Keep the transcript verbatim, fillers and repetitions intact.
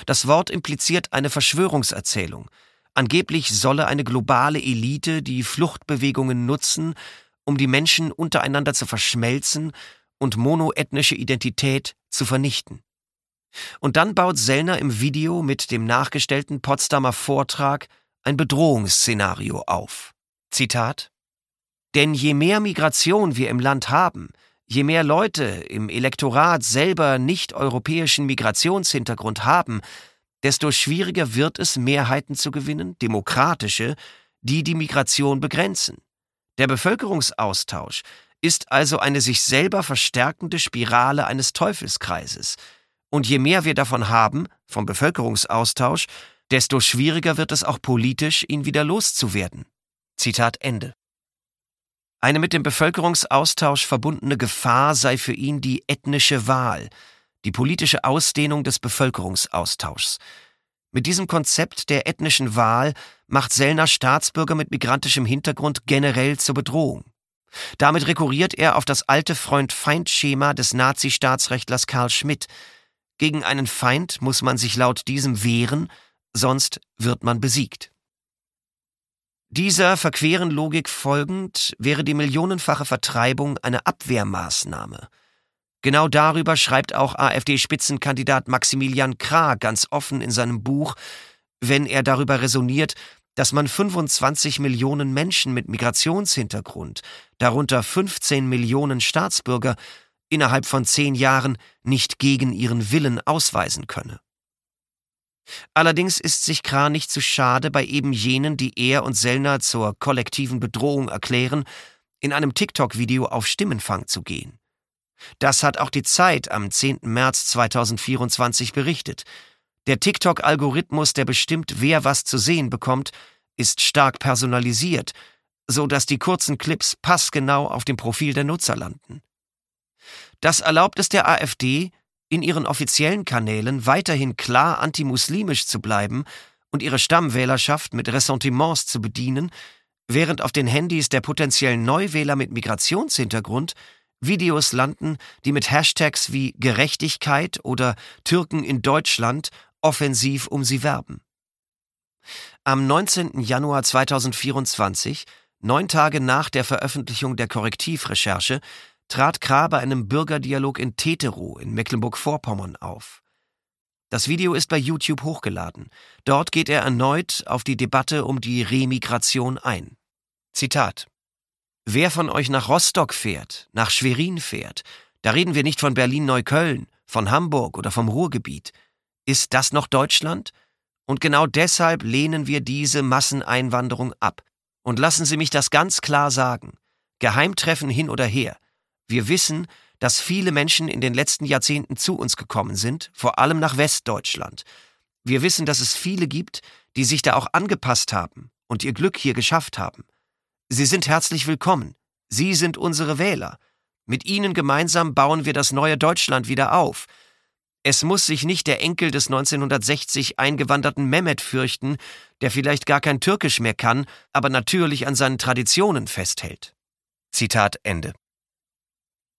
Das Wort impliziert eine Verschwörungserzählung. Angeblich solle eine globale Elite die Fluchtbewegungen nutzen, um die Menschen untereinander zu verschmelzen und monoethnische Identität zu vernichten. Und dann baut Sellner im Video mit dem nachgestellten Potsdamer Vortrag ein Bedrohungsszenario auf. Zitat: Denn je mehr Migration wir im Land haben, je mehr Leute im Elektorat selber nicht-europäischen Migrationshintergrund haben, desto schwieriger wird es, Mehrheiten zu gewinnen, demokratische, die die Migration begrenzen. Der Bevölkerungsaustausch ist also eine sich selber verstärkende Spirale eines Teufelskreises. Und je mehr wir davon haben, vom Bevölkerungsaustausch, desto schwieriger wird es auch politisch, ihn wieder loszuwerden. Zitat Ende. Eine mit dem Bevölkerungsaustausch verbundene Gefahr sei für ihn die ethnische Wahl, die politische Ausdehnung des Bevölkerungsaustauschs. Mit diesem Konzept der ethnischen Wahl macht Sellner Staatsbürger mit migrantischem Hintergrund generell zur Bedrohung. Damit rekurriert er auf das alte Freund-Feind-Schema des Nazi-Staatsrechtlers Carl Schmitt. Gegen einen Feind muss man sich laut diesem wehren, sonst wird man besiegt. Dieser verqueren Logik folgend wäre die millionenfache Vertreibung eine Abwehrmaßnahme. Genau darüber schreibt auch AfD-Spitzenkandidat Maximilian Krah ganz offen in seinem Buch, wenn er darüber resoniert, dass man fünfundzwanzig Millionen Menschen mit Migrationshintergrund, darunter fünfzehn Millionen Staatsbürger, innerhalb von zehn Jahren nicht gegen ihren Willen ausweisen könne. Allerdings ist sich Krah nicht zu schade, bei eben jenen, die er und Sellner zur kollektiven Bedrohung erklären, in einem TikTok-Video auf Stimmenfang zu gehen. Das hat auch die Zeit am zehnten März zweitausendvierundzwanzig berichtet. Der TikTok-Algorithmus, der bestimmt, wer was zu sehen bekommt, ist stark personalisiert, so dass die kurzen Clips passgenau auf dem Profil der Nutzer landen. Das erlaubt es der AfD, in ihren offiziellen Kanälen weiterhin klar antimuslimisch zu bleiben und ihre Stammwählerschaft mit Ressentiments zu bedienen, während auf den Handys der potenziellen Neuwähler mit Migrationshintergrund Videos landen, die mit Hashtags wie Gerechtigkeit oder Türken in Deutschland offensiv um sie werben. Am neunzehnten Januar zweitausendvierundzwanzig, neun Tage nach der Veröffentlichung der Korrektivrecherche, trat Krah bei einem Bürgerdialog in Teterow in Mecklenburg-Vorpommern auf. Das Video ist bei YouTube hochgeladen. Dort geht er erneut auf die Debatte um die Remigration ein. Zitat: Wer von euch nach Rostock fährt, nach Schwerin fährt, da reden wir nicht von Berlin-Neukölln, von Hamburg oder vom Ruhrgebiet. Ist das noch Deutschland? Und genau deshalb lehnen wir diese Masseneinwanderung ab. Und lassen Sie mich das ganz klar sagen. Geheimtreffen hin oder her. Wir wissen, dass viele Menschen in den letzten Jahrzehnten zu uns gekommen sind, vor allem nach Westdeutschland. Wir wissen, dass es viele gibt, die sich da auch angepasst haben und ihr Glück hier geschafft haben. Sie sind herzlich willkommen. Sie sind unsere Wähler. Mit ihnen gemeinsam bauen wir das neue Deutschland wieder auf. Es muss sich nicht der Enkel des neunzehnhundertsechzig eingewanderten Mehmet fürchten, der vielleicht gar kein Türkisch mehr kann, aber natürlich an seinen Traditionen festhält. Zitat Ende.